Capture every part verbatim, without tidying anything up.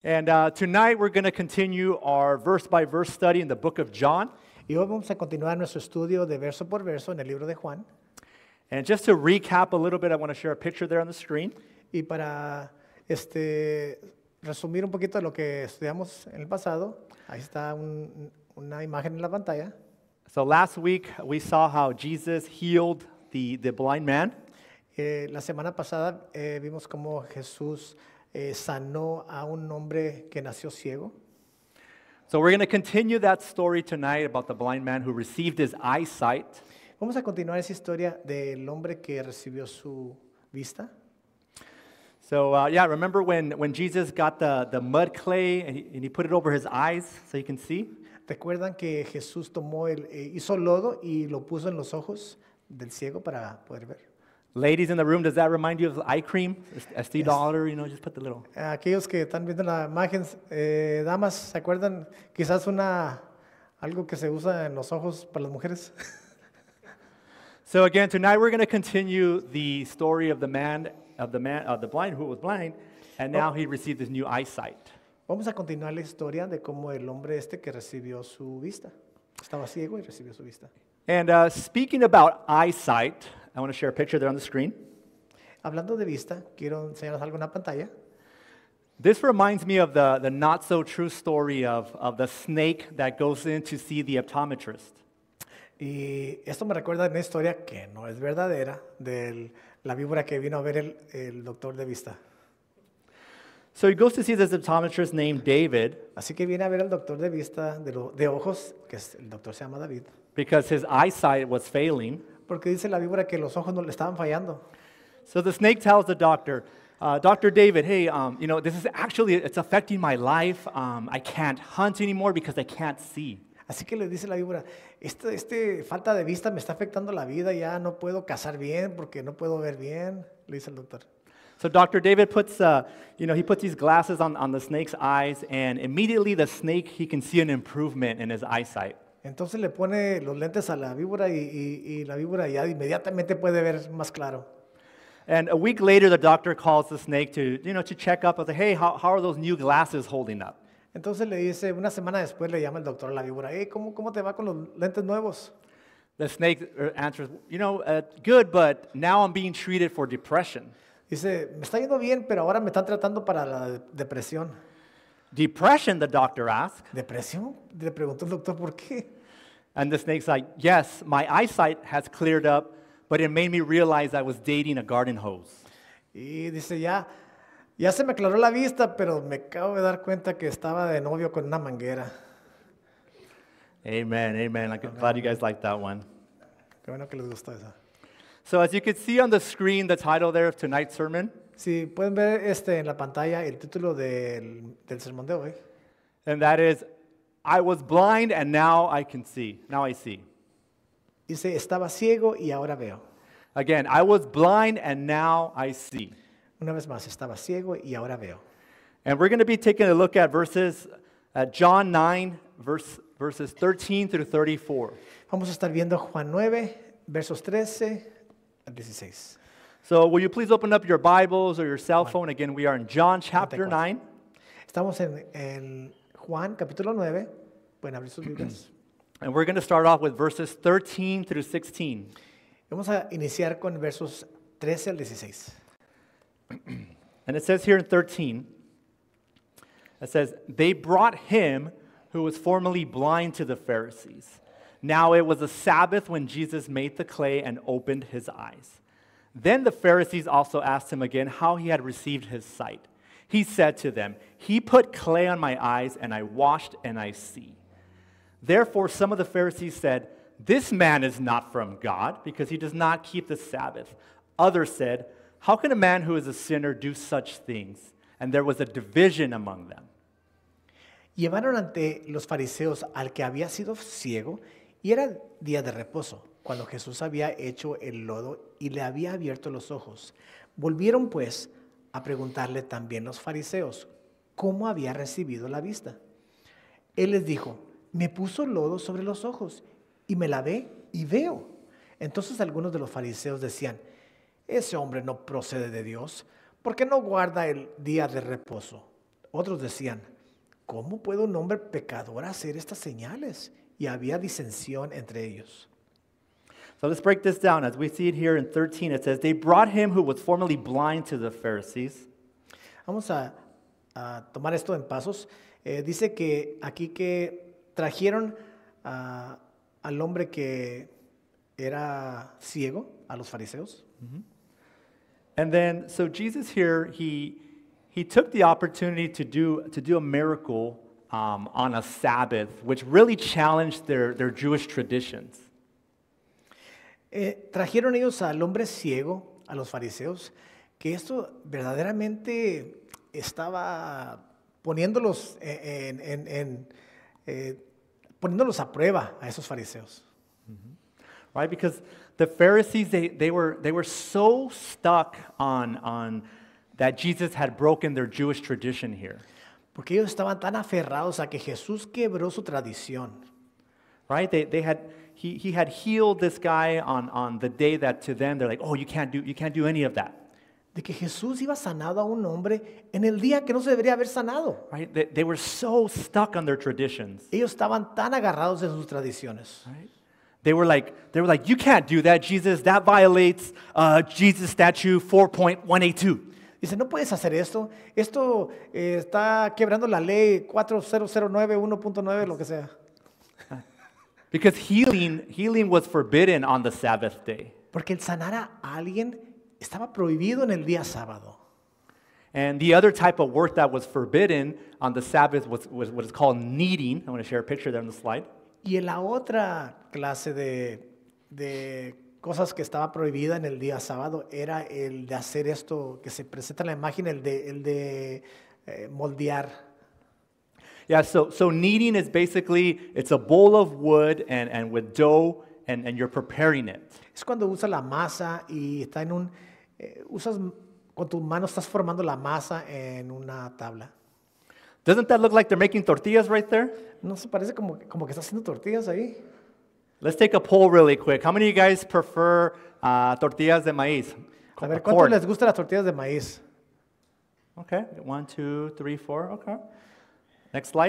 And uh, tonight we're going to continue our verse-by-verse study in the book of John. Y hoy vamos a continuar nuestro estudio de verso por verso en el libro de Juan. And just to recap a little bit, I want to share a picture there on the screen. Y para este, resumir un poquito de lo que estudiamos en el pasado, ahí está un- una imagen en la pantalla. So last week we saw how Jesus healed the, the blind man. Eh, la semana pasada eh, vimos cómo Jesús eh, sanó a un hombre que nació ciego. So we're going to continue that story tonight about the blind man who received his eyesight. Vamos a continuar esa historia del hombre que recibió su vista. So uh, yeah, remember when, when Jesus got the, the mud clay and he, and he put it over his eyes so he can see? ¿Recuerdan que Jesús tomó el, eh, hizo lodo y lo puso en los ojos del ciego para poder ver? Ladies in the room, does that remind you of eye cream? Estee Lauder, you know, just put the little... Aquellos que están viendo la imagen, eh, damas, ¿se acuerdan? Quizás una, algo que se usa en los ojos para las mujeres. So again, tonight we're going to continue the story of the man, of the man, of the blind who was blind, and now he received his new eyesight. Vamos a continuar la historia de cómo el hombre este que recibió su vista. Estaba ciego y recibió su vista. And uh, speaking about eyesight, I want to share a picture there on the screen. Hablando de vista, quiero enseñarles algo en la pantalla. This reminds me of the, the not-so-true story of, of the snake that goes in to see the optometrist. Y esto me recuerda una historia que no es verdadera de la víbora que vino a ver el, el doctor de vista. So he goes to see this optometrist named David Así que viene a ver al doctor de vista de, lo- de ojos, que es, el doctor se llama David, because his eyesight was failing. porque dice la víbora que los ojos no le estaban fallando. So the snake tells the doctor, uh, Doctor David, hey, um, you know, this is actually, it's affecting my life. Um, I can't hunt anymore because I can't see. Así que le dice la víbora, este, este falta de vista me está afectando la vida, ya no puedo cazar bien porque no puedo ver bien, le dice el doctor. So Doctor David puts, uh, you know, he puts these glasses on, on the snake's eyes, and immediately the snake, he can see an improvement in his eyesight. Entonces le pone los lentes a la víbora y, y- y la víbora ya inmediatamente puede ver más claro. And a week later, the doctor calls the snake to, you know, to check up and say, hey, how, how are those new glasses holding up? Entonces le dice, una semana después le llama el doctor a la víbora, hey, ¿cómo, ¿cómo te va con los lentes nuevos? The snake uh, answers, you know, uh, good, but now I'm being treated for depression. Dice, me está yendo bien, pero ahora me están tratando para la de- depresión. Depression, the doctor asks. ¿Depresión? Le preguntó el doctor, ¿por qué? And the snake's like, yes, my eyesight has cleared up, but it made me realize I was dating a garden hose. Y dice, ya, ya se me aclaró la vista, pero me acabo de dar cuenta que estaba de novio con una manguera. Amen, amen. I'm glad you guys liked that one. Qué bueno que les gustó esa. So as you can see on the screen, the title there of tonight's sermon, Si pueden ver este, en la pantalla el título del, del sermón de hoy. and that is, I was blind and now I can see. Now I see. Dice, estaba ciego y ahora veo. Again, I was blind and now I see. Una vez más, estaba ciego y ahora veo. And we're going to be taking a look at verses, at John nine, verse, verses thirteen through thirty-four. Vamos a estar viendo Juan nueve, versos trece al dieciséis. So will you please open up your Bibles or your cell phone? Again, we are in John chapter nine. Estamos en, en Juan capítulo nueve. Pueden abrir sus Biblias. And we're going to start off with verses thirteen through sixteen. Vamos a iniciar con versos trece al dieciséis. And it says here in thirteen, it says, they brought him who was formerly blind to the Pharisees. Now it was a Sabbath when Jesus made the clay and opened his eyes. Then the Pharisees also asked him again how he had received his sight. He said to them, he put clay on my eyes, and I washed, and I see. Therefore some of the Pharisees said, this man is not from God, because he does not keep the Sabbath. Others said, how can a man who is a sinner do such things? And there was a division among them. Llevaron ante los fariseos al que había sido ciego y era día de reposo, cuando Jesús había hecho el lodo y le había abierto los ojos. Volvieron pues a preguntarle también los fariseos cómo había recibido la vista. Él les dijo, me puso lodo sobre los ojos y me lavé y veo. Entonces algunos de los fariseos decían, ese hombre no procede de Dios, porque no guarda el día de reposo. Otros decían, ¿cómo puede un hombre pecador hacer estas señales? Y había disensión entre ellos. So let's break this down. As we see it here in thirteen, it says, they brought him who was formerly blind to the Pharisees. Vamos a, a tomar esto en pasos. Eh, dice que aquí que trajeron a- al hombre que era ciego, a los fariseos. And then, so Jesus here, he, he took the opportunity to do, to do a miracle um, on a Sabbath, which really challenged their, their Jewish traditions. Eh, trajeron ellos al hombre ciego, a los fariseos, que esto verdaderamente estaba poniéndolos en, en- en, eh, poniéndolos a prueba a esos fariseos. Right? Because the Pharisees, they, they, were, they were so stuck on, on that Jesus had broken their Jewish tradition here. Porque ellos estaban tan aferrados a que Jesús quebró su tradición. Right? They, they had, he, he had healed this guy on, on the day that to them, they're like, oh, you can't do, you can't do any of that. De que Jesús iba sanado a un hombre en el día que no se debería haber sanado. Right? They, they were so stuck on their traditions. Ellos estaban tan agarrados en sus tradiciones. Right? They were like, they were like, you can't do that, Jesus. That violates uh, Jesus statute four point one eight two. Dice, no puedes hacer esto. Esto eh, está quebrando la ley cuatro mil nueve, uno punto nueve, lo que sea. Because healing, healing was forbidden on the Sabbath day. Porque el sanar a alguien estaba prohibido en el día sábado. And the other type of work that was forbidden on the Sabbath was, was what is called kneading. I want to share a picture there on the slide. Y en la otra clase de, de cosas que estaba prohibida en el día sábado era el de hacer esto que se presenta en la imagen, el de, el de eh, moldear. Yeah, so, so kneading is basically, it's a bowl of wood and, and with dough and, and you're preparing it. Es cuando usas la masa y está en un, eh, usas con tus manos estás formando la masa en una tabla. Doesn't that look like they're making tortillas right there? ¿No se parece como, como que estás haciendo tortillas ahí? Let's take a poll really quick. How many of you guys prefer uh, tortillas de maíz? A ver, Corn. ¿cuántos les gustan las tortillas de maíz? Okay, one, two, three, four. Okay. Next slide.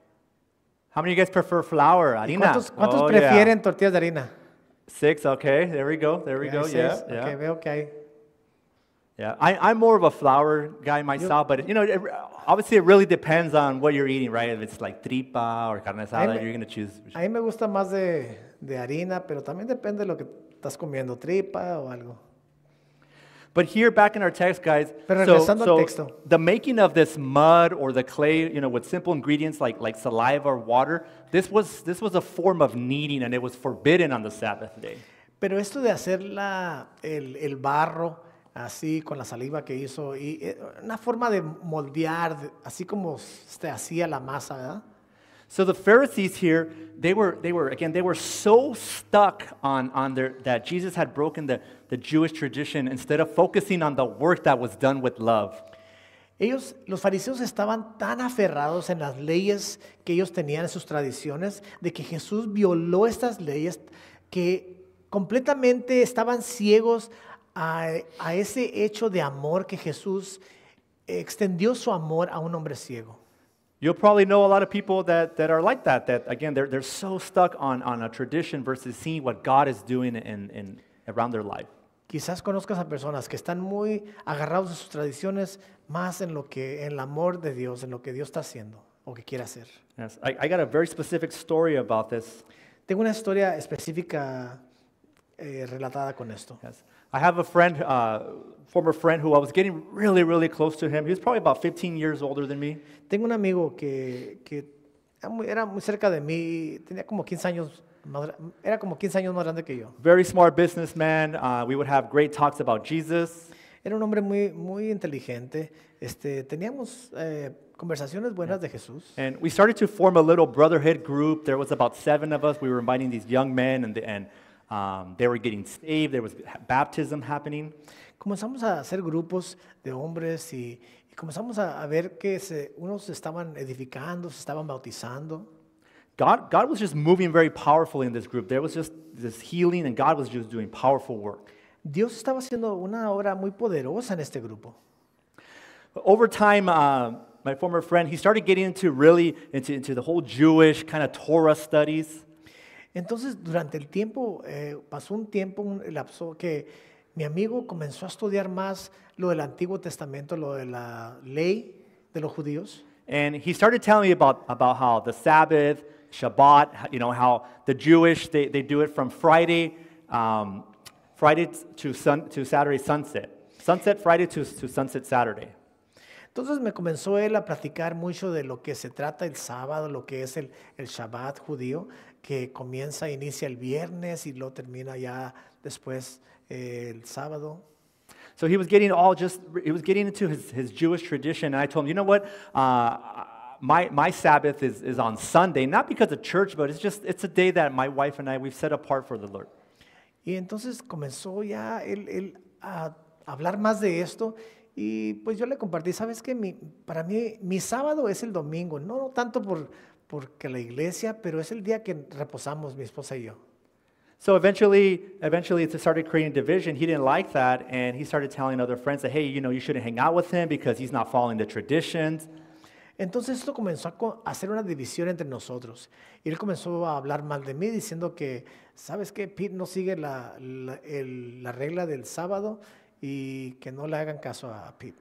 How many of you guys prefer flour, ¿Y harina? ¿Cuántos, cuántos Oh, yeah. prefieren tortillas de harina? Six. Okay, there we go. There we Ok, go. hay Yeah, seis. yeah. Ok, veo que hay. Yeah, I, I'm more of a flour guy myself, but you know, it, obviously it really depends on what you're eating, right? If it's like tripa or carne asada, me- you're gonna choose. A mí me gusta más de, de harina, pero también depende de lo que estás comiendo, tripa o algo. But here, back in our text, guys, Pero so, regresando al so texto. the making of this mud or the clay, you know, with simple ingredients like, like saliva or water, this was, this was a form of kneading, and it was forbidden on the Sabbath day. Pero esto de hacer la, el, el barro así con la saliva que hizo, y eh, una forma de moldear, de- así como se hacía la masa, ¿verdad? So the Pharisees here, they were, they were again, they were so stuck on, on their, that Jesus had broken the, the Jewish tradition instead of focusing on the work that was done with love. Ellos, los fariseos estaban tan aferrados en las leyes que ellos tenían en sus tradiciones, de que Jesús violó estas leyes, que completamente estaban ciegos a, a ese hecho de amor que Jesús extendió su amor a un hombre ciego. You'll probably know a lot of people that, that are like that, that again, they're, they're so stuck on, on a tradition versus seeing what God is doing in, in, around their life. Quizás conozcas a personas que están muy agarrados a sus tradiciones más en lo que en el amor de Dios, en lo que Dios está haciendo o que quiere hacer. Yes, I, I got a very specific story about this. Tengo una historia específica eh, relatada con esto. Yes. I have a friend, uh, former friend, who I was getting really, really close to him. He was probably about fifteen years older than me. Tengo un amigo que, que era muy- era muy cerca de mí, tenía como quince años, más gra- era como quince años más grande que yo. Very smart businessman. Uh, we would have great talks about Jesus. Era un hombre muy, muy inteligente. Este, teníamos eh, conversaciones buenas de Jesús. And we started to form a little brotherhood group. There was about seven of us. We were inviting these young men, and, the, and um, they were getting saved. There was baptism happening. Comenzamos a hacer grupos de hombres y, y comenzamos a, a ver que se, unos se estaban edificando, se estaban bautizando. God, God was just moving very powerfully in this group. There was just this healing, and God was just doing powerful work. Dios estaba haciendo una obra muy poderosa en este grupo. Over time, uh, my former friend, he started getting into really into, into the whole Jewish kind of Torah studies. Entonces, durante el tiempo, eh, pasó un tiempo, un lapso que mi amigo comenzó a estudiar más lo del Antiguo Testamento, lo de la ley de los judíos. And he started telling me about, about how the Sabbath, Shabbat, you know, how the Jewish, they, they do it from Friday, um, Friday to, sun, to Saturday sunset. Sunset Friday to, to sunset Saturday. Entonces me comenzó él a platicar mucho de lo que se trata el sábado, lo que es el, el Shabbat judío, que comienza, inicia el viernes y lo termina ya después eh, el sábado. So he was getting all just, he was getting into his, his Jewish tradition, and I told him, you know what, uh, my, my Sabbath is, is on Sunday, not because of church, but it's just, it's a day that my wife and I, we've set apart for the Lord. Y entonces comenzó ya él, él a hablar más de esto, y pues yo le compartí, ¿sabes qué? Mi, para mí, mi sábado es el domingo, no, no tanto por, porque la iglesia, pero es el día que reposamos mi esposa y yo. So eventually, eventually it started creating division. He didn't like that, and he started telling other friends that, hey, you know, you shouldn't hang out with him because he's not following the traditions. Entonces esto comenzó a co- a hacer una división entre nosotros. Y él comenzó a hablar mal de mí, diciendo que, ¿sabes qué? Pete no sigue la, la, el- la regla del sábado y que no le hagan caso a Pete.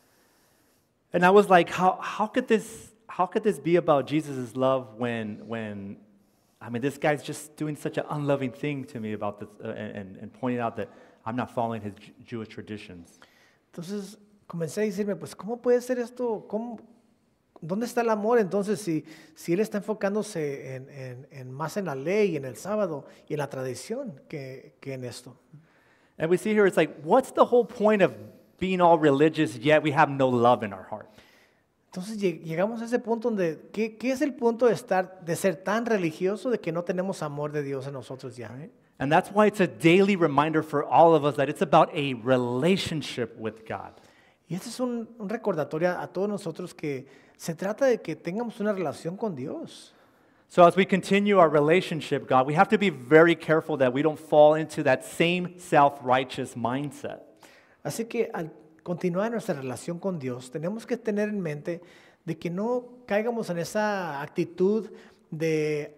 And I was like, how, how could this, how could this be about Jesus' love when, when, I mean, this guy's just doing such an unloving thing to me about this, uh, and, and pointing out that I'm not following his Ju- Jewish traditions. Entonces comencé a decirme, pues, ¿cómo puede ser esto? ¿Cómo, ¿Dónde está el amor? Entonces, si, si él está enfocándose en, en- en más en la ley, en el sábado y en la tradición que, que en esto. And we see here, it's like, what's the whole point of being all religious, yet we have no love in our heart? Entonces lleg- llegamos a ese punto donde, ¿qué, qué es el punto de, estar, de ser tan religioso de que no tenemos amor de Dios en nosotros ya? And that's why it's a daily reminder for all of us that it's about a relationship with God. Y este es un, un recordatorio a, a todos nosotros que se trata de que tengamos una relación con Dios. So as we continue our relationship, God, we have to be very careful that we don't fall into that same self-righteous mindset. Así que al continuar nuestra relación con Dios, tenemos que tener en mente de que no caigamos en esa actitud de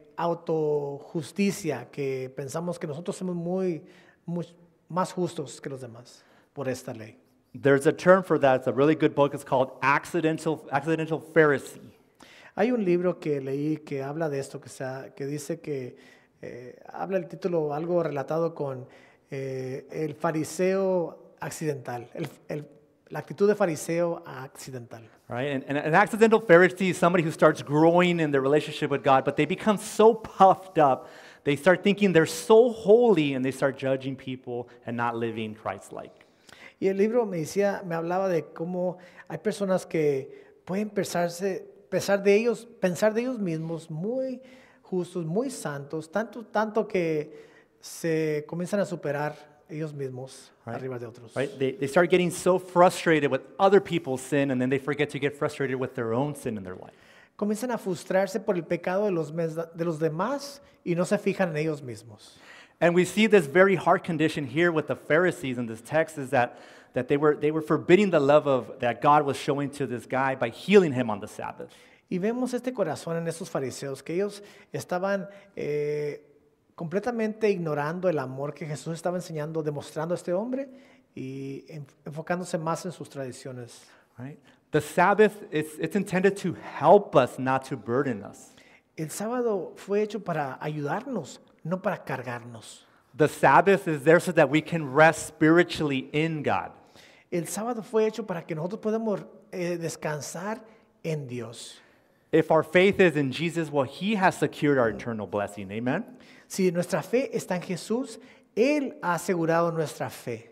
autojusticia, que pensamos que nosotros somos muy, muy más justos que los demás por esta ley. There's a term for that. It's a really good book. It's called Accidental, Accidental Pharisee. Hay un libro que leí que habla de esto, que, sea, que dice que, eh, habla el título algo relatado con eh, el fariseo accidental, el, el- la actitud de fariseo accidental. Right? And, and an accidental Pharisee is somebody who starts growing in their relationship with God, but they become so puffed up, they start thinking they're so holy, and they start judging people and not living Christ-like. Y el libro me decía, me hablaba de cómo hay personas que pueden pensarse, pensar de ellos, pensar de ellos mismos muy justos, muy santos, tanto, tanto que se comienzan a superar ellos mismos Right. arriba de otros. Right? They, they start getting so frustrated with other people's sin, and then they forget to get frustrated with their own sin in their life. Comienzan a frustrarse por el pecado de los, mes- de los demás y no se fijan en ellos mismos. And we see this very hard condition here with the Pharisees in this text is that, that they, were, they were forbidding the love of, that God was showing to this guy by healing him on the Sabbath. Y vemos este corazón en estos fariseos, que ellos estaban eh, completamente ignorando el amor que Jesús estaba enseñando, demostrando a este hombre y en- enfocándose más en sus tradiciones. Right? The Sabbath, it's, it's intended to help us, not to burden us. El sábado fue hecho para ayudarnos, no para cargarnos. The Sabbath is there so that we can rest spiritually in God. El sábado fue hecho para que nosotros podamos eh, descansar en Dios. If our faith is in Jesus, well, He has secured our eternal blessing. Amen? Si nuestra fe está en Jesús, Él ha asegurado nuestra fe.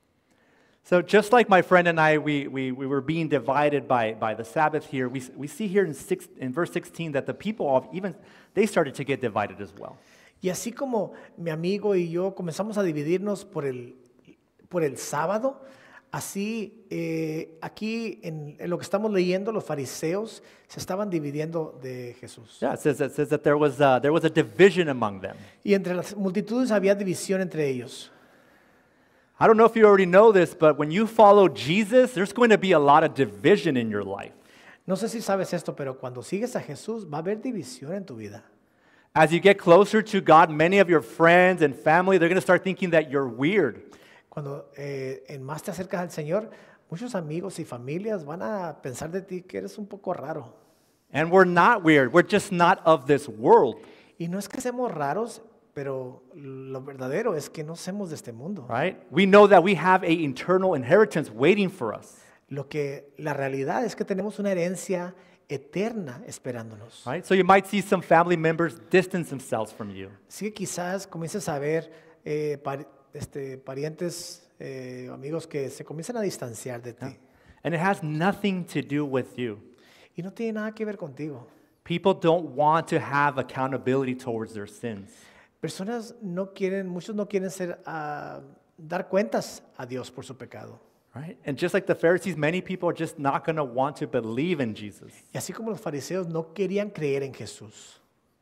So just like my friend and I, we, we, we were being divided by, by the Sabbath here, we, we see here in, six, in verse sixteen that the people of even, they started to get divided as well. Y así como mi amigo y yo comenzamos a dividirnos por el, por el sábado, así eh, aquí en, en lo que estamos leyendo, los fariseos se estaban dividiendo de Jesús. Yeah, it says, it says that there was, a, there was a division among them. Y entre las multitudes había división entre ellos. I don't know if you already know this, but when you follow Jesus, there's going to be a lot of division in your life. No sé si sabes esto, pero cuando sigues a Jesús va a haber división en tu vida. As you get closer to God, many of your friends and family, they're going to start thinking that you're weird. Cuando eh, en más te acercas al Señor, muchos amigos y familias van a pensar de ti que eres un poco raro. And we're not weird. We're just not of this world, Y no es que seamos raros, pero lo verdadero es que no somos de este mundo. right? We know that we have a eternal inheritance waiting for us, Lo que la realidad es que tenemos una herencia eterna esperándonos. right? So you might see some family members distance themselves from you. Así que quizás comiences a ver eh, par- este, parientes, eh, amigos que se comienzan a distanciar de ti. And it has nothing to do with you. Y no tiene nada que ver contigo. People don't want to have accountability towards their sins. Personas no quieren, muchos no quieren ser, ah, dar cuentas a Dios por su pecado. Right? And just like the Pharisees, many people are just not going to want to believe in Jesus. Y así como los fariseos no querían creer en Jesús.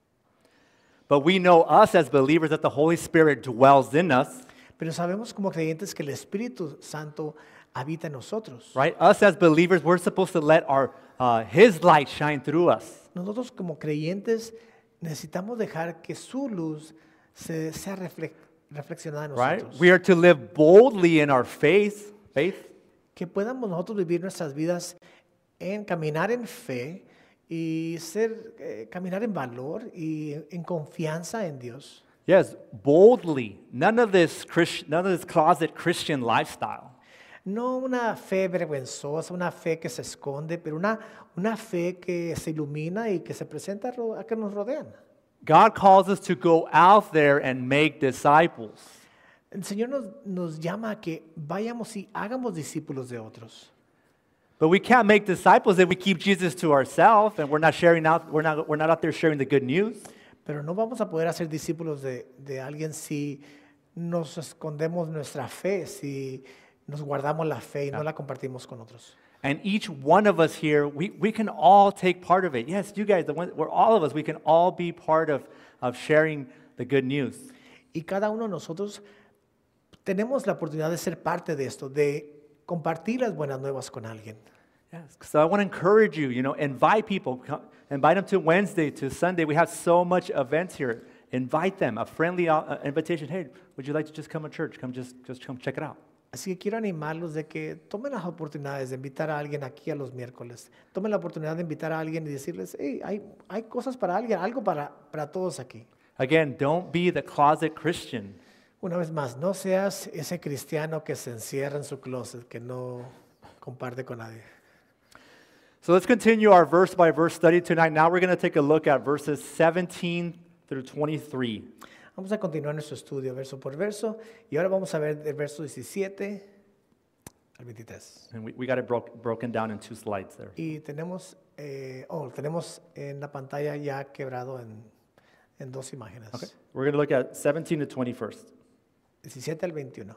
But we know us as believers that the Holy Spirit dwells in us, Pero sabemos como creyentes que el Espíritu Santo habita en nosotros. right? Us as believers, we're supposed to let our uh, His light shine through us. Nosotros como creyentes necesitamos dejar que su luz se, sea refle- reflexionada en Right? nosotros. We are to live boldly in our faith, faith, Que podamos nosotros vivir nuestras vidas en caminar en fe y ser, eh, caminar en valor y en confianza en Dios. yes, boldly. None of this Christ, none of this closet Christian lifestyle. No una fe vergonzosa, una fe que se esconde, pero una, una fe que se ilumina y que se presenta a ro- a que nos rodean. God calls us to go out there and make disciples. El Señor nos, nos llama a que vayamos y hagamos discípulos de otros. But we can't make disciples if we keep Jesus to ourselves and we're not sharing out, we're not, we're not out there sharing the good news. Pero no vamos a poder hacer discípulos de, de alguien si nos escondemos nuestra fe, si nos guardamos la fe y no la compartimos con otros. And each one of us here, we, we can all take part of it. Yes, you guys, the one, we're all of us, we can all be part of, of sharing the good news. Y cada uno de nosotros tenemos la oportunidad de ser parte de esto, de compartir las buenas nuevas con alguien. Yes, so I want to encourage you, you know, invite people, come, invite them to Wednesday, to Sunday. We have so much events here. Invite them, a friendly uh, invitation. Hey, would you like to just come to church? Come just, just come check it out. Así que quiero animarlos de que tomen las oportunidades de invitar a alguien aquí a los miércoles. Tomen la oportunidad de invitar a alguien y decirles, hey, hay, hay cosas para alguien, algo para, para todos aquí. Again, don't be the closet Christian. Una vez más, no seas ese cristiano que se encierra en su closet, que no comparte con nadie. So let's continue our verse by verse study tonight. Now we're going to take a look at verses seventeen through twenty-three. Vamos a continuar nuestro estudio verso por verso y ahora vamos a ver del verso diecisiete al veintitrés. And we, we got it broke, broken down in two slides there. Y tenemos, eh, oh, tenemos en la pantalla ya quebrado en, en dos imágenes. Okay. We're going to look at seventeen to twenty first. diecisiete al veintiuno.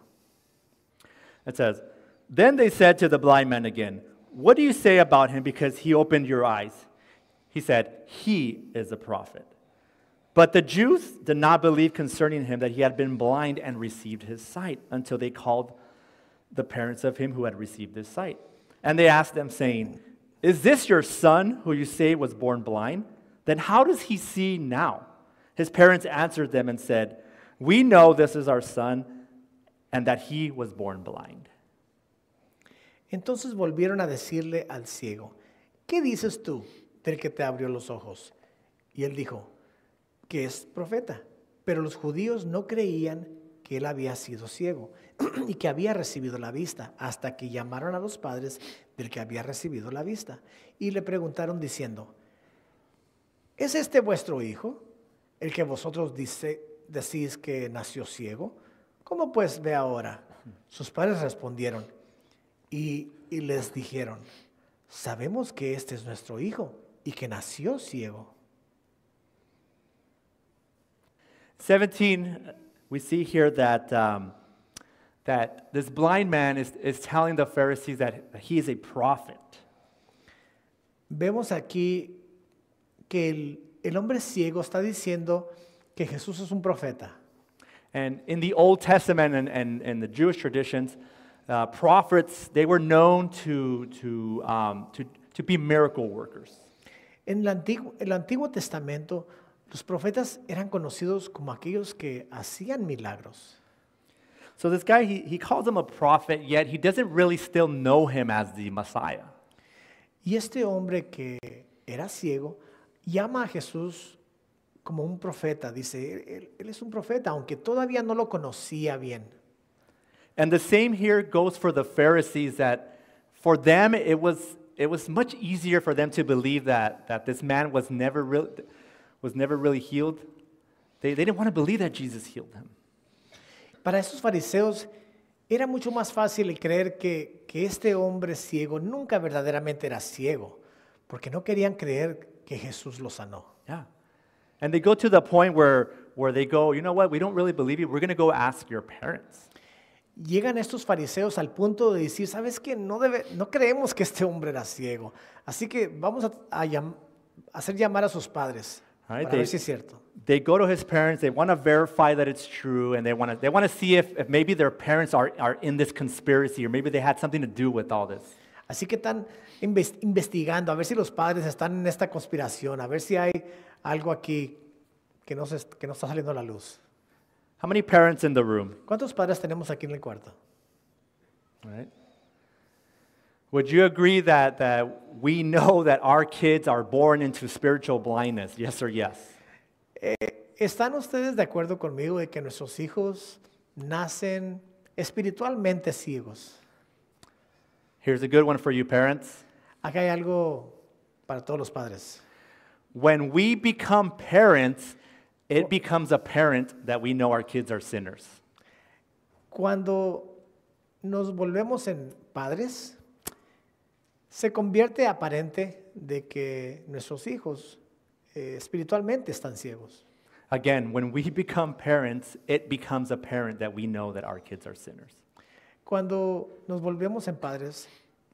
It says, Then they said to the blind man again, What do you say about him because he opened your eyes? He said, He is a prophet. But the Jews did not believe concerning him that he had been blind and received his sight until they called the parents of him who had received his sight. And they asked them, saying, Is this your son who you say was born blind? Then how does he see now? His parents answered them and said, We know this is our son and that he was born blind. Entonces volvieron a decirle al ciego, ¿qué dices tú del que te abrió los ojos? Y él dijo, que es profeta. Pero los judíos no creían que él había sido ciego y que había recibido la vista, hasta que llamaron a los padres del que había recibido la vista y le preguntaron diciendo, ¿es este vuestro hijo, el que vosotros dice, decís que nació ciego? ¿Cómo pues ve ahora? Sus padres respondieron y, y les dijeron, sabemos que este es nuestro hijo y que nació ciego. seventeen, we see here that, um, that this blind man is, is telling the Pharisees that he is a prophet. Vemos aquí que el, el hombre ciego está diciendo que Jesús es un profeta. And in the Old Testament and, and, and the Jewish traditions, uh, prophets, they were known to, to, um, to, to be miracle workers. En el Antiguo, el Antiguo Testamento, los profetas eran conocidos como aquellos que hacían milagros. So this guy, he, he calls him a prophet, yet he doesn't really still know him as the Messiah. Y este hombre que era ciego llama a Jesús como un profeta. Dice, él, él es un profeta, aunque todavía no lo conocía bien. And the same here goes for the Pharisees, that for them it was it was much easier for them to believe that, that this man was never really was never really healed. They, they didn't want to believe that Jesus healed him. Para esos fariseos era mucho más fácil el creer que, que este hombre ciego nunca verdaderamente era ciego, porque no querían creer que Jesús lo sanó. Yeah. And they go to the point where, where they go, you know what, we don't really believe you. We're going to go ask your parents. Llegan estos fariseos al punto de decir, ¿sabes qué? No, debe, no creemos que este hombre era ciego, así que vamos a, a llam- a hacer llamar a sus padres Right, para they- ver si es cierto. They go to his parents, they want to verify that it's true, and they want to they want to see if, if maybe their parents are, are in this conspiracy, or maybe they had something to do with all this. Así que están inves- investigando a ver si los padres están en esta conspiración, a ver si hay algo aquí que no, se, que no está saliendo a la luz. How many parents in the room? ¿Cuántos padres tenemos aquí en el cuarto? Right? Would you agree that, that we know that our kids are born into spiritual blindness? Yes or yes? ¿Están ustedes de acuerdo conmigo de que nuestros hijos nacen espiritualmente ciegos? Here's a good one for you parents. Acá hay algo para todos los padres. When we become parents, it becomes apparent that we know our kids are sinners. Cuando nos volvemos en padres, se convierte aparente de que nuestros hijos eh, espiritualmente están ciegos. Again, when we become parents, it becomes apparent that we know that our kids are sinners. Cuando nos volvemos en padres,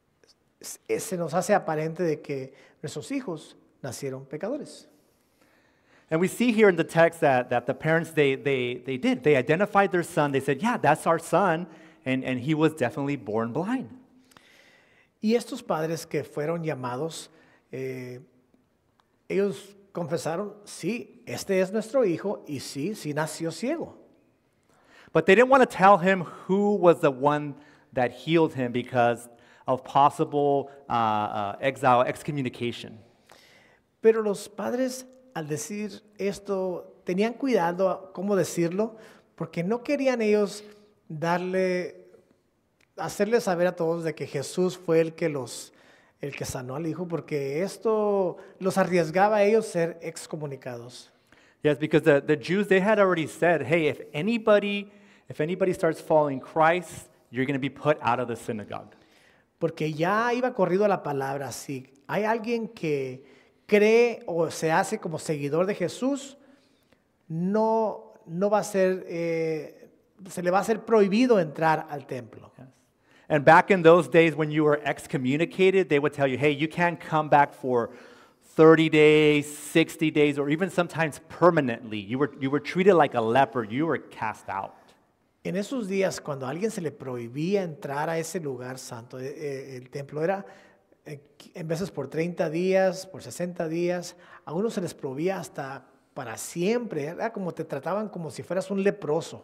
s- se nos hace aparente de que nuestros hijos nacieron pecadores. And we see here in the text that, that the parents, they, they, they did. They identified their son. They said, yeah, that's our son. And, and he was definitely born blind. Y estos padres que fueron llamados, eh, ellos confesaron, sí, este es nuestro hijo y sí, sí nació ciego. But they didn't want to tell him who was the one that healed him because of possible uh, uh, exile, excommunication. Pero los padres, al decir esto, tenían cuidado a cómo decirlo, porque no querían ellos darle, hacerle saber a todos de que Jesús fue el que los, el que sanó al hijo, porque esto los arriesgaba a ellos ser excomunicados. Yes, because the, the Jews, they had already said, hey, if anybody, if anybody starts following Christ, you're going to be put out of the synagogue. Porque ya iba corrido la palabra, si hay alguien que cree o se hace como seguidor de Jesús, no, no va a ser, eh, se le va a ser prohibido entrar al templo. Yes. And back in those days when you were excommunicated, they would tell you, hey, you can't come back for thirty days, sixty days, or even sometimes permanently. You were, you were treated like a leper. You were cast out. En esos días, cuando a alguien se le prohibía entrar a ese lugar santo, eh, eh, el templo era eh, en veces por treinta días, por sesenta días, a unos se les prohibía hasta para siempre. Era como te trataban como si fueras un leproso.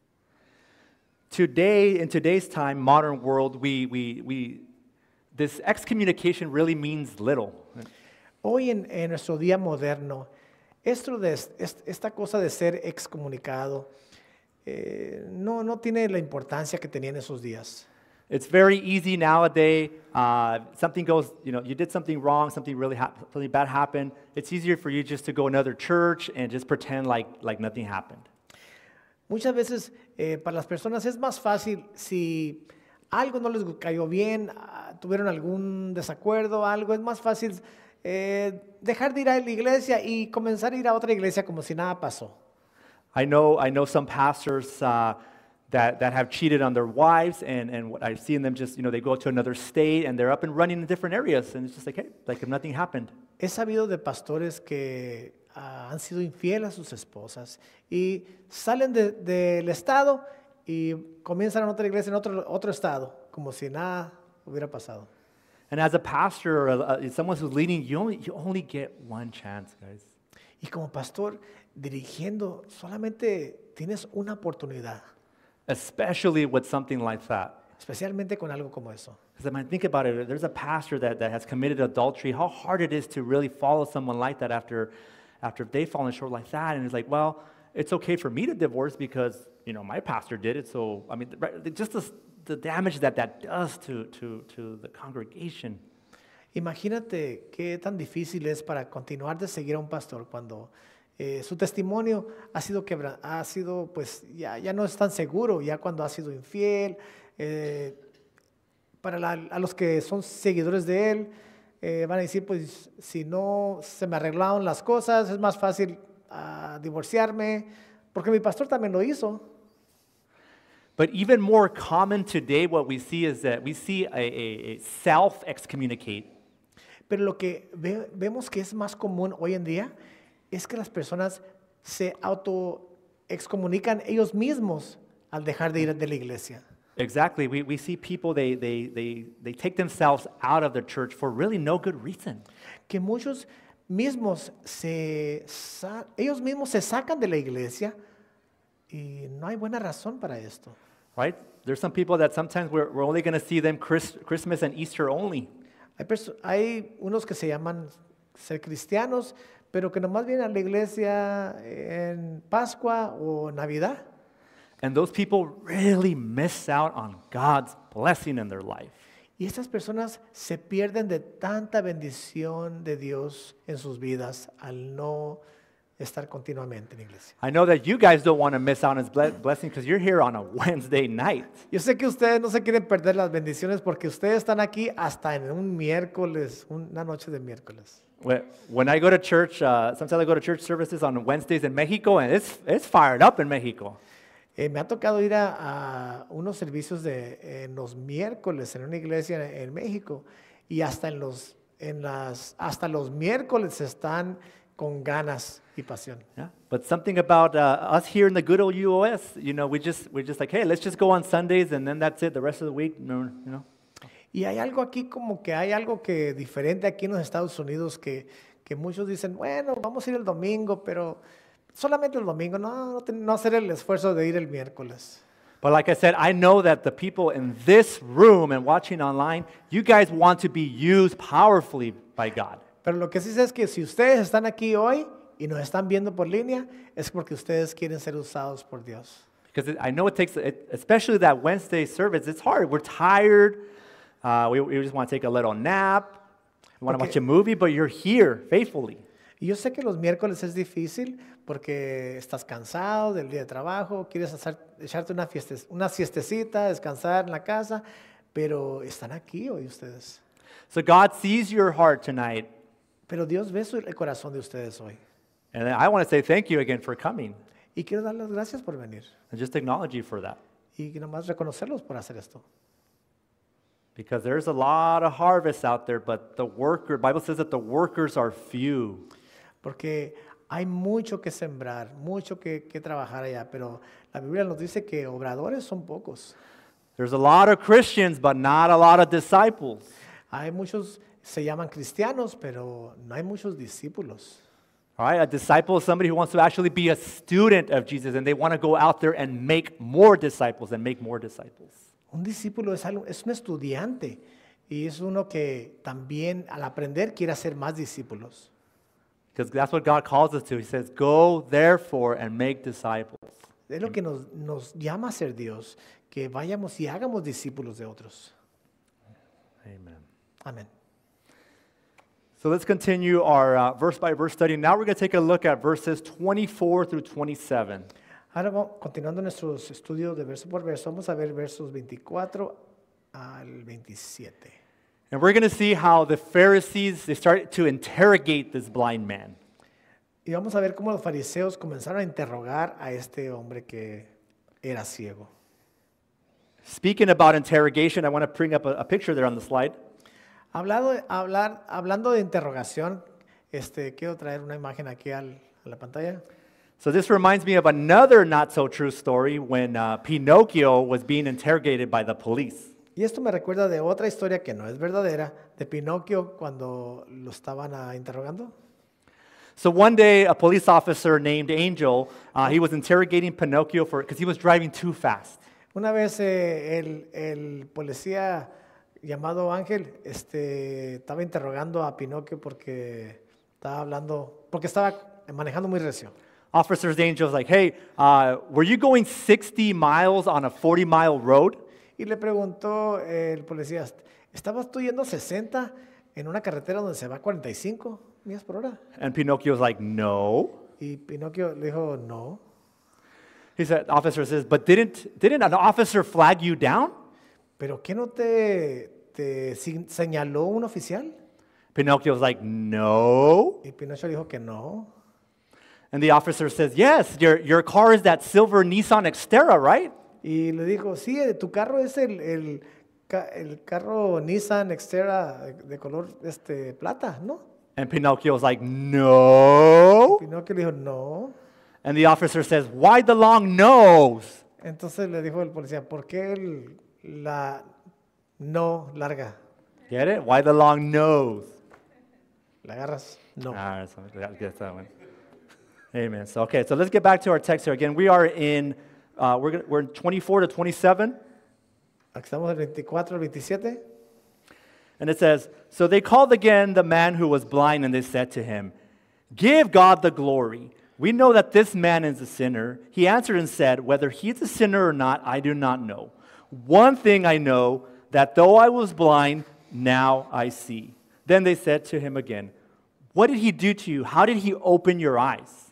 Today, in today's time, modern world, we, we, we, this excommunication really means little. Hoy en, en nuestro día moderno, esto de, est- esta cosa de ser excomunicado eh, no, no tiene la importancia que tenía en esos días. It's very easy nowadays. Uh, something goes, you know, you did something wrong, something really hap- something bad happened. It's easier for you just to go another church and just pretend like, like nothing happened. Muchas veces eh, para las personas es más fácil si algo no les cayó bien, ah, tuvieron algún desacuerdo, algo, es más fácil eh, dejar de ir a la iglesia y comenzar a ir a otra iglesia como si nada pasó. I know, I know some pastors uh, that, that have cheated on their wives, and, and what I've seen them just, you know, they go to another state and they're up and running in different areas, and it's just like, hey, like if nothing happened. He sabido de pastores que ah, han sido infieles a sus esposas y salen de- del estado y comienzan en otra iglesia en otro, otro estado, como si nada hubiera pasado. And as a pastor or a, a- someone who's leading, you only, you only get one chance, guys. Y como pastor, dirigiendo, solamente tienes una oportunidad, Especially with something like that. especialmente con algo como eso. Because I mean, think about it. There's a pastor that, that has committed adultery. How hard it is to really follow someone like that after, after they've fallen short like that. And it's like, well, it's okay for me to divorce because, you know, my pastor did it. So, I mean, right, just the, the damage that that does to, to, to the congregation. Imagínate qué tan difícil es para continuar de seguir a un pastor cuando eh, su testimonio ha sido quebra, ha sido, pues, ya, ya no es tan seguro, ya cuando ha sido infiel. eh, para la- a los que son seguidores de él, eh, van a decir, pues, si no se me arreglaron las cosas, es más fácil ah, divorciarme, porque mi pastor también lo hizo. But even more common today, what we see is that we see a, a, a self-excommunicate. Pero lo que ve- vemos que es más común hoy en día es que las personas se auto excomunican ellos mismos al dejar de ir de la iglesia. Exactly. We, we see people, they, they, they, they take themselves out of the church for really no good reason. Que muchos mismos se sa- ellos mismos se sacan de la iglesia y no hay buena razón para esto. Right? There's some people that sometimes we're, we're only going to see them Chris, Christmas and Easter only. Hay, perso- hay unos que se llaman ser cristianos, pero que nomás vienen a la iglesia en Pascua o Navidad. And those people really miss out on God's blessing in their life. Y estas personas se pierden de tanta bendición de Dios en sus vidas al no estar continuamente en la iglesia. I know that you guys don't want to miss out on His ble- blessing because you're here on a Wednesday night. Yo sé que ustedes no se quieren perder las bendiciones porque ustedes están aquí hasta en un miércoles, una noche de miércoles. When when I go to church, uh, sometimes I go to church services on Wednesdays in Mexico, and it's, it's fired up in Mexico. Eh, me ha tocado ir a, a unos servicios de, en los miércoles en una iglesia en, en México y hasta, en los, en las, hasta los miércoles están con ganas y pasión. Yeah. But something about uh, us here in the good old U O S, you know, we just, we're just like, hey, let's just go on Sundays, and then that's it. The rest of the week, no, you know. Y hay algo aquí como que hay algo que diferente aquí en los Estados Unidos que, que muchos dicen, bueno, vamos a ir el domingo, pero solamente el domingo, no, no, ten- no hacer el esfuerzo de ir el miércoles. But like I said, I know that the people in this room and watching online, you guys want to be used powerfully by God. Pero lo que sí sé es que si ustedes están aquí hoy y nos están viendo por línea, es porque ustedes quieren ser usados por Dios. Because it, I know it takes, it, especially that Wednesday service, it's hard. We're tired. Uh, we, we just want to take a little nap. We want to Okay. watch a movie, but you're here faithfully. Y yo sé que los miércoles es difícil porque estás cansado del día de trabajo, quieres hacer, echarte una, fieste, una siestecita, descansar en la casa, pero están aquí hoy ustedes. So God sees your heart tonight. Pero Dios ve su- el corazón de ustedes hoy. And I want to say thank you again for coming Y quiero dar las gracias por venir and just acknowledge you for that. y nomás reconocerlos por hacer esto. Because there's a lot of harvest out there, but the worker, Bible says that the workers are few. Porque hay mucho que sembrar, mucho que, que trabajar allá, pero la Biblia nos dice que obradores son pocos. There's a lot of Christians, but not a lot of disciples. Hay muchos, se llaman cristianos, pero no hay muchos discípulos. All right, a disciple is somebody who wants to actually be a student of Jesus, and they want to go out there and make more disciples and make more disciples. Un discípulo es, algo- es un estudiante y es uno que también al aprender quiere hacer más discípulos. Because that's what God calls us to. He says, go therefore and make disciples. Es lo que nos, nos llama a ser Dios, que vayamos y hagamos discípulos de otros. Amen. Amén. So let's continue our uh, verse by verse study. Now we're going to take a look at verses twenty-four through twenty-seven. Ahora vamos, continuando nuestros estudios de verso por verso, vamos a ver versos veinticuatro al veintisiete. And we're going to see how the Pharisees, they started to interrogate this blind man. Y vamos a ver cómo los fariseos comenzaron a interrogar a este hombre que era ciego. Speaking about interrogation, I want to bring up a, a picture there on the slide. Hablado, hablar, hablando de interrogación, este, quiero traer una imagen aquí al- a la pantalla. So this reminds me of another not so true story when uh, Pinocchio was being interrogated by the police. Y esto me recuerda de otra historia que no es verdadera, de Pinocchio cuando lo estaban ah, interrogando. So one day, a police officer named Angel, uh, he was interrogating Pinocchio for because he was driving too fast. Una vez eh, el, el policía llamado Ángel este, estaba interrogando a Pinocchio porque estaba hablando, porque estaba manejando muy recio. Officer's Angel was like, "Hey, uh, were you going sixty miles on a forty mile road?" Y le preguntó eh, el policía, ¿estabas tú yendo sesenta en una carretera donde se va cuarenta y cinco millas por hora? And Pinocchio was like, "No." Y Pinocchio le dijo, no. He said, officer says, "But didn't didn't an officer flag you down?" ¿Pero qué no te, te si- señaló un oficial? Pinocchio was like, "No." Y Pinocchio dijo que no. And the officer says, "Yes, your your car is that silver Nissan Xterra, right?" Y le dijo, sí, eh, tu carro es el, el, ca- el carro Nissan Xterra de, de color este, plata, ¿no? And Pinocchio was like, "No." Pinocchio le dijo, no. And the officer says, "Why the long nose?" Entonces le dijo el policía, ¿por qué el- la no larga? Get it? Why the long nose? ¿La agarras? No. Ah, so I guess that one. Amen. So okay, so let's get back to our text here again. We are in uh, we're gonna, we're in twenty-four to twenty-seven, Aquí estamos del veinticuatro al veintisiete. and it says, "So they called again the man who was blind, and they said to him, 'Give God the glory. We know that this man is a sinner.' He answered and said, 'Whether he is a sinner or not, I do not know. One thing I know, that though I was blind, now I see.' Then they said to him again, 'What did he do to you? How did he open your eyes?'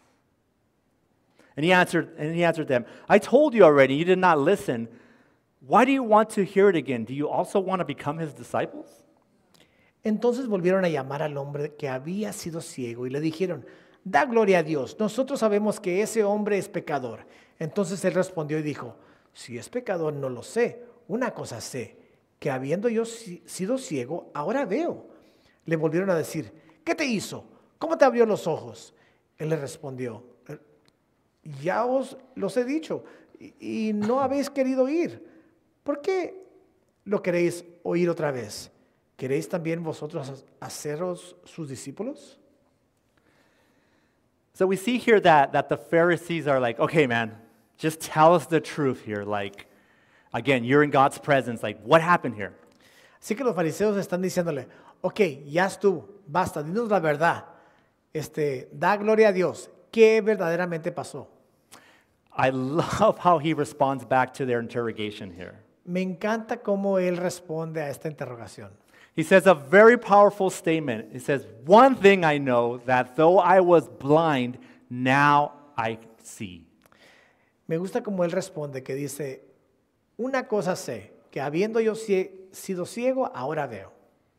And he answered, and he answered them, 'I told you already, you did not listen. Why do you want to hear it again? Do you also want to become his disciples?' Entonces volvieron a llamar al hombre que había sido ciego y le dijeron, da gloria a Dios, nosotros sabemos que ese hombre es pecador. Entonces él respondió y dijo, si es pecador no lo sé, una cosa sé, que habiendo yo si- sido ciego, ahora veo. Le volvieron a decir, ¿qué te hizo? ¿Cómo te abrió los ojos? Él le respondió, ya os los he dicho y, y no habéis querido oír. ¿Por qué lo queréis oír otra vez? ¿Queréis también vosotros haceros sus discípulos? So we see here that, that the Pharisees are like, okay, man, just tell us the truth here. Like, again, you're in God's presence. Like, what happened here? Así que los fariseos están diciéndole, ok, ya estuvo, basta, dinos la verdad. Este, da gloria a Dios. ¿Qué verdaderamente pasó? I love how he responds back to their interrogation here. Me encanta cómo él responde a esta interrogación. He says a very powerful statement. He says, one thing I know, that though I was blind, now I see. Me gusta cómo él responde, que dice, una cosa sé, que habiendo yo cie- sido ciego, ahora veo.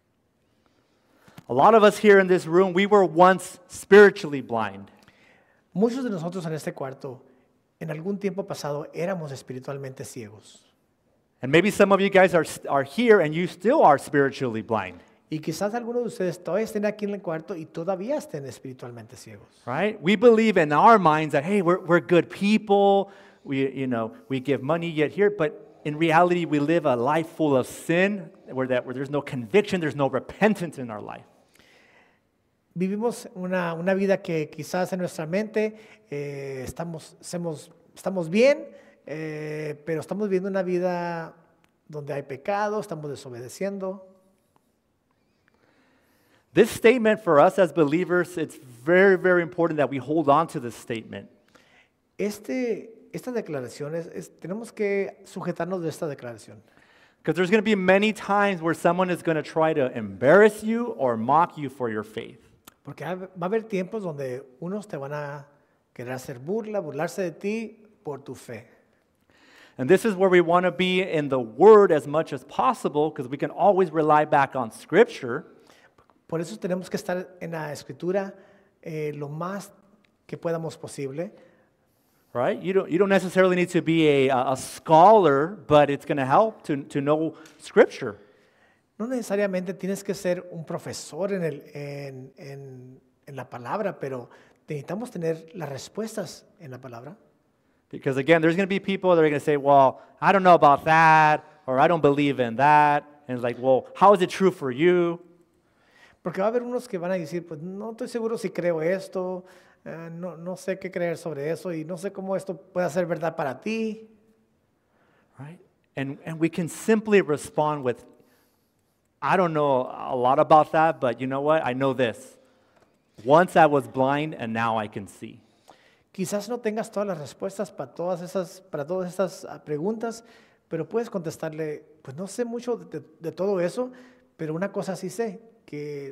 A lot of us here in this room, we were once spiritually blind. Muchos de nosotros en este cuarto, en algún tiempo pasado, éramos espiritualmente ciegos. And maybe some of you guys are, are here and you still are spiritually blind, Y quizás algunos de ustedes todavía estén aquí en el cuarto y todavía estén espiritualmente ciegos. right? We believe in our minds that, hey, we're, we're good people, we, you know, we give money yet here, but in reality, we live a life full of sin where, that, where there's no conviction, there's no repentance in our life. Vivimos una, una vida que quizás en nuestra mente eh, estamos, hacemos- estamos bien, eh, pero estamos viviendo una vida donde hay pecado, estamos desobedeciendo. This statement for us as believers, it's very, very important that we hold on to this statement. Este, esta declaración, es, es- tenemos que sujetarnos de esta declaración. Because there's going to be many times where someone is going to try to embarrass you or mock you for your faith. Porque ha- va a haber tiempos donde unos te van a querer hacer burla, burlarse de ti por tu fe. And this is where we want to be in the Word as much as possible because we can always rely back on Scripture. Por eso tenemos que estar en la escritura eh, lo más que podamos posible. Right? You don't, you don't necessarily need to be a, a scholar, but it's going to help to, to know Scripture. No necesariamente tienes que ser un profesor en, el, en, en, en la palabra, pero necesitamos tener las respuestas en la palabra. Because again, there's going to be people that are going to say, well, I don't know about that, or I don't believe in that. And it's like, well, how is it true for you? Porque va a haber unos que van a decir, pues no estoy seguro si creo esto, eh, no, no sé qué creer sobre eso y no sé cómo esto puede ser verdad para ti. Right? And, and we can simply respond with, I don't know a lot about that, but you know what? I know this. Once I was blind and now I can see. Quizás no tengas todas las respuestas para todas esas, para todas estas ah, preguntas, pero puedes contestarle, pues no sé mucho de, de todo eso, pero una cosa sí sé, que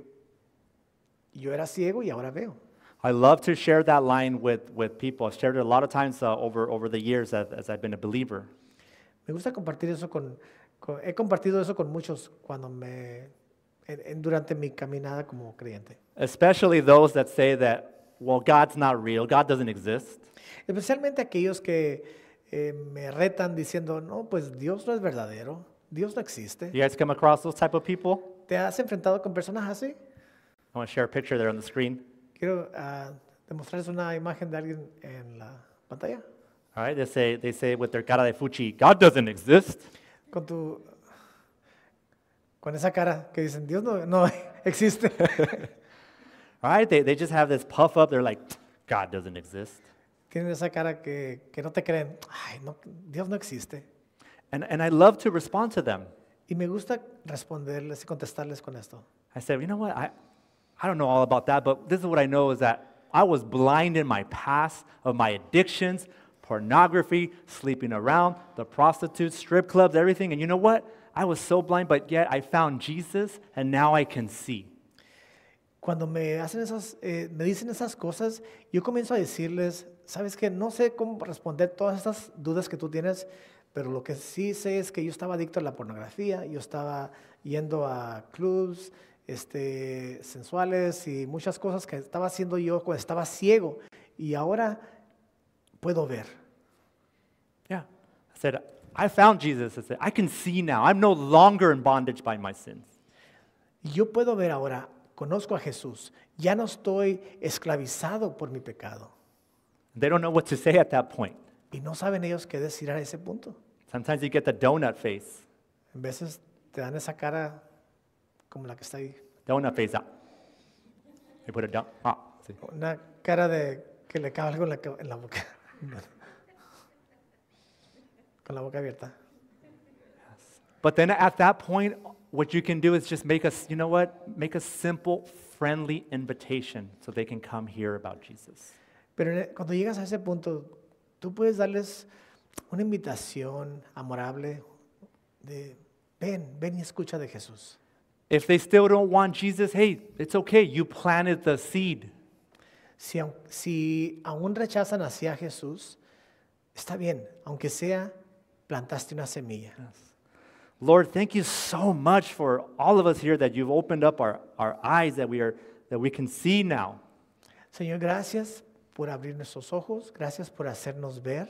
yo era ciego y ahora veo. I love to share that line with, with people. I've shared it a lot of times uh, over, over the years as, as I've been a believer. Me gusta compartir eso con, con- he compartido eso con muchos cuando me, en- en- durante mi caminada como creyente. Especially those that say that, well, God's not real, God doesn't exist. Especialmente aquellos que eh, me retan diciendo, no, pues Dios no es verdadero, Dios no existe. You guys come across those type of people? ¿Te has enfrentado con personas así? I want to share a picture there on the screen. Quiero ah, demostrarles una imagen de alguien en la pantalla. All right, they say, they say with their cara de fuchi, God doesn't exist. Con tu, con esa cara que dicen, Dios no, no existe. All right, they, they just have this puff up. They're like, God doesn't exist. Tienen esa cara que, que no te creen. Ay, no, Dios no existe. And, and I love to respond to them. Y me gusta responderles y contestarles con esto. I said, you know what? I, I don't know all about that, but this is what I know is that I was blind in my past of my addictions, pornography, sleeping around, the prostitutes, strip clubs, everything. And you know what? I was so blind, but yet I found Jesus, and now I can see. Cuando me hacen esas, eh, me dicen esas cosas, yo comienzo a decirles, sabes que no sé cómo responder todas estas dudas que tú tienes, pero lo que sí sé es que yo estaba adicto a la pornografía, yo estaba yendo a clubs este, sensuales y muchas cosas que estaba haciendo yo cuando estaba ciego y ahora puedo ver. Yeah. I said, I found Jesus. I said, I can see now. I'm no longer in bondage by my sins. Y yo puedo ver ahora, conozco a Jesús, ya no estoy esclavizado por mi pecado. They don't know what to say at that point. Y no saben ellos qué decir a ese punto. Sometimes you get the donut face. En veces te dan esa cara como la que está ahí. Donut face out. They put it down. Ah, see. Una cara de que le cabe algo en la, ca- en la boca. Con la boca abierta. But then at that point, what you can do is just make us, you know what? Make a simple, friendly invitation so they can come hear about Jesus. Pero en e- cuando llegas a ese punto, tú puedes darles una invitación amorable de ven, ven y escucha de Jesús. If they still don't want Jesus, hey, it's okay. You planted the seed. Si, au- si aún rechazan hacia Jesús, está bien, aunque sea plantaste una semilla. Lord, thank you so much for all of us here that you've opened up our, our eyes that we are that we can see now. Señor, gracias por abrir nuestros ojos, gracias por hacernos ver.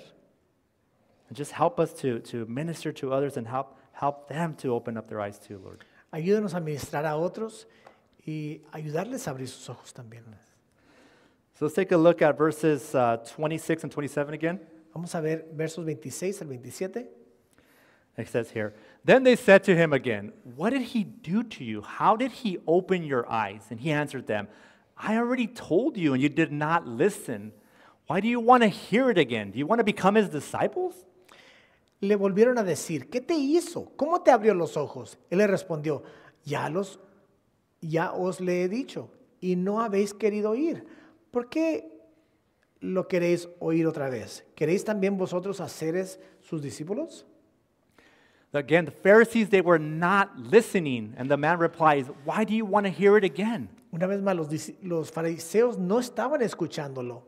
And just help us to, to minister to others and help, help them to open up their eyes too, Lord. Ayúdanos a ministrar a otros y ayudarles a abrir sus ojos también. So let's take a look at verses uh, twenty-six and twenty-seven again. Vamos a ver versos veintiséis al veintisiete. It says here, then they said to him again, what did he do to you? How did he open your eyes? And he answered them, I already told you and you did not listen. Why do you want to hear it again? Do you want to become his disciples? Le volvieron a decir, ¿qué te hizo? ¿Cómo te abrió los ojos? Él le respondió, ya, los, ya os le he dicho y no habéis querido oír. ¿Por qué lo queréis oír otra vez? ¿Queréis también vosotros haceres sus discípulos? Again, the Pharisees, they were not listening. And the man replies, why do you want to hear it again? Una vez más, los, dis- los fariseos no estaban escuchándolo.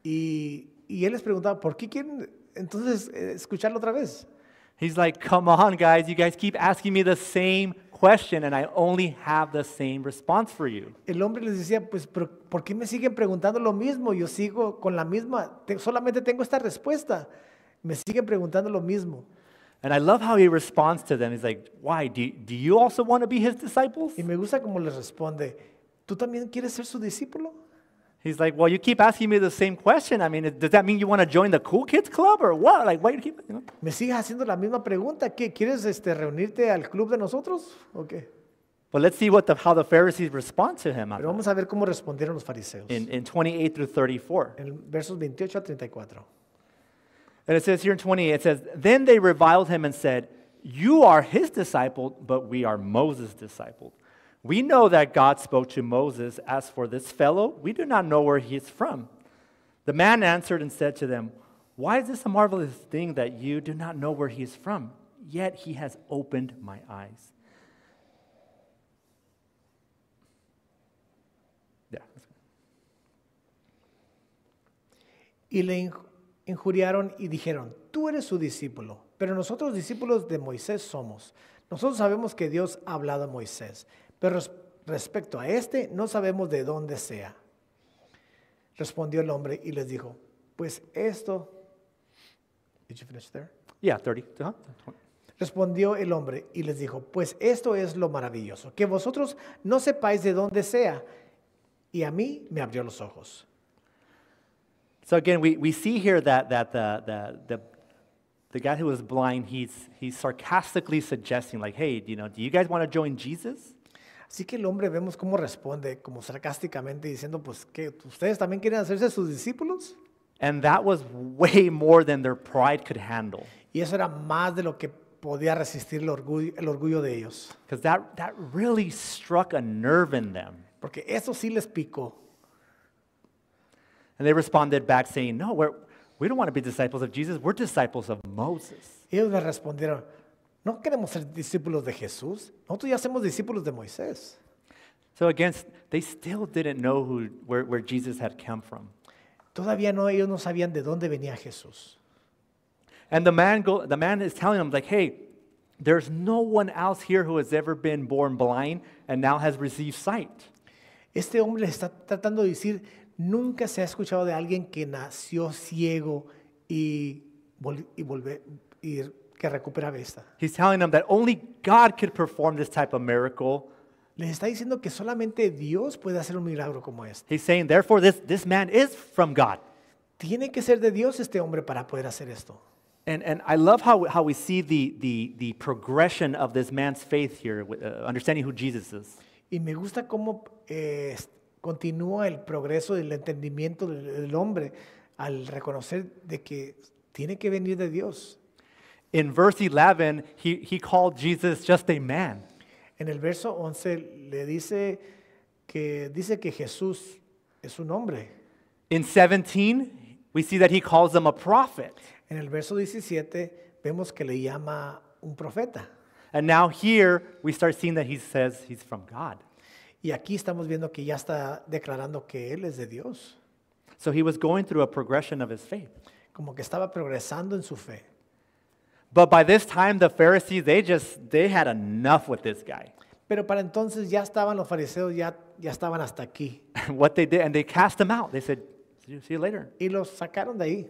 Y, y él les preguntaba, ¿por qué quieren entonces eh, escucharlo otra vez? He's like, come on, guys. You guys keep asking me the same question, and I only have the same response for you. El hombre les decía, pues, ¿pero ¿por qué me siguen preguntando lo mismo? Yo sigo con la misma, te- solamente tengo esta respuesta. Me siguen preguntando lo mismo. And I love how he responds to them. He's like, why? Do, do you also want to be his disciples? Y me gusta cómo les responde, ¿tú también quieres ser su discípulo? He's like, well, you keep asking me the same question. I mean, it- does that mean you want to join the cool kids club or what? Like, why do you keep, you know? Me sigues haciendo la misma pregunta. ¿Qué, ¿Quieres este, reunirte al club de nosotros? ¿O qué? But let's see what the, how the Pharisees respond to him Pero vamos a ver cómo respondieron los fariseos. in, in twenty-eight through thirty-four. En versos veintiocho a treinta y cuatro. And it says here in twenty-eight, it says, then they reviled him and said, you are his disciple, but we are Moses' disciple. We know that God spoke to Moses. As for this fellow, we do not know where he is from. The man answered and said to them, why is this a marvelous thing that you do not know where he is from? Yet he has opened my eyes. Yeah. Y le inj- injuriaron y dijeron, tú eres su discípulo, pero nosotros discípulos de Moisés somos. Nosotros sabemos que Dios ha hablado a Moisés, pero res- respecto a este no sabemos de dónde sea. Respondió el hombre y les dijo, pues esto... Did you finish there? Yeah, thirty. Uh-huh. Respondió el hombre y les dijo, pues esto es lo maravilloso, que vosotros no sepáis de dónde sea, y a mí me abrió los ojos. So again, we, we see here that, that the, the, the, the guy who was blind, he's, he's sarcastically suggesting, like, hey, you know, do you guys want to join Jesus? Así que el hombre vemos cómo responde, como sarcásticamente diciendo, pues, ¿qué? ¿Ustedes también quieren hacerse sus discípulos? And that was way more than their pride could handle. Y eso era más de lo que podía resistir el orgullo, el orgullo de ellos. Because that, that really struck a nerve in them. Porque eso sí les picó. And they responded back saying, no, we're, we don't want to be disciples of Jesus. We're disciples of Moses. Ellos le respondieron, no queremos ser discípulos de Jesús. Nosotros ya somos discípulos de Moisés. So again, they still didn't know who, where, where Jesus had come from. Todavía no, ellos no sabían de dónde venía Jesús. And the man, go, the man is telling them, like, hey, there's no one else here who has ever been born blind and now has received sight. Este hombre les está tratando de decir, nunca se ha escuchado de alguien que nació ciego y, vol- y, volver, y que recupera vista. He's telling them that only God could perform this type of miracle. Les está diciendo que solamente Dios puede hacer un milagro como este. He's saying, therefore, this, this man is from God. Tiene que ser de Dios este hombre para poder hacer esto. And, and I love how, how we see the, the, the progression of this man's faith here, with, uh, understanding who Jesus is. Y me gusta cómo eh, continúa el progreso del entendimiento del, del hombre al reconocer de que tiene que venir de Dios. In verse eleven, he, he called Jesus just a man. En el verso once le dice que, dice que Jesús es un hombre. In seventeen, we see that he calls him a prophet. En el verso diecisiete vemos que le llama un profeta. And now here, we start seeing that he says he's from God. Y aquí estamos viendo que ya está declarando que Él es de Dios. So he was going through a progression of his faith. Como que estaba progresando en su fe. But by this time, the Pharisees, they just, they had enough with this guy. Pero para entonces ya estaban los fariseos, ya, ya estaban hasta aquí. And what they did, and they cast him out. They said, see you see you later. Y los sacaron de ahí.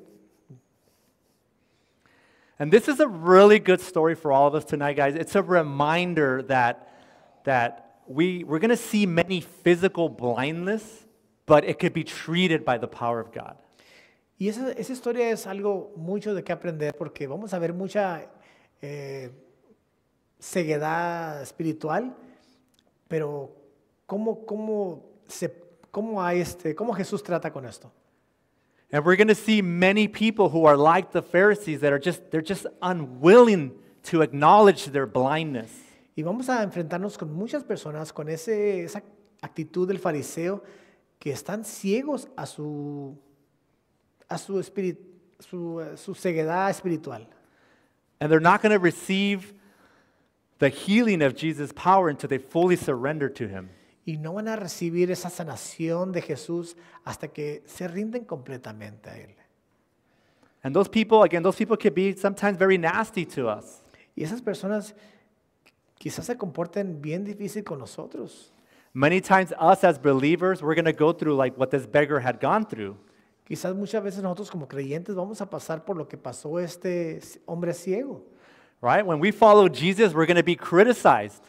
And this is a really good story for all of us tonight, guys. It's a reminder that, that we, we're going to see many physical blindness, but it could be treated by the power of God. Y esa, esa historia es algo mucho de qué aprender porque vamos a ver mucha eh, ceguedad espiritual, pero cómo, cómo, se, cómo, hay este, cómo Jesús trata con esto. And we're going to see many people who are like the Pharisees that are just, they're just unwilling to acknowledge their blindness. Y vamos a enfrentarnos con muchas personas con ese, esa actitud del fariseo que están ciegos a su, a su, espirit, su, eh, su ceguedad espiritual. And they're not going to receive the healing of Jesus' power until they fully surrender to him. Y no van a recibir esa sanación de Jesús hasta que se rinden completamente a Él. And those people, again, those people can be sometimes very nasty to us. Y esas personas quizás se comporten bien difícil con nosotros. Many times us as believers, we're going to go through like what this beggar had gone through. Quizás muchas veces nosotros como creyentes vamos a pasar por lo que pasó este hombre ciego. Right? When we follow Jesus, we're going to be criticized.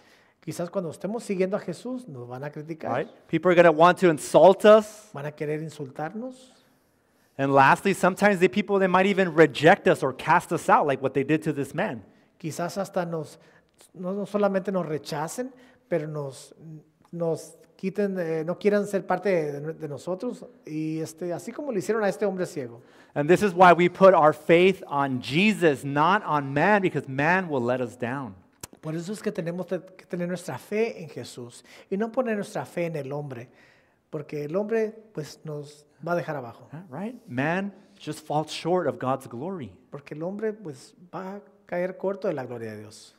Quizás cuando estemos siguiendo a Jesús nos van a criticar, right? People are going to want to insult us. van a querer insultarnos. And lastly, sometimes the people, they might even reject us or cast us out like what they did to this man. Quizás hasta nos, no, no solamente nos rechacen, pero nos, nos quiten, eh, no quieran ser parte de, de nosotros, y este, así como le hicieron a este hombre ciego. And this is why we put our faith on Jesus, not on man, because man will let us down. Por eso es que tenemos que tener nuestra fe en Jesús y no poner nuestra fe en el hombre, porque el hombre pues nos va a dejar abajo, Right? Man just falls short of God's glory. porque el hombre pues va a caer corto de la gloria de Dios.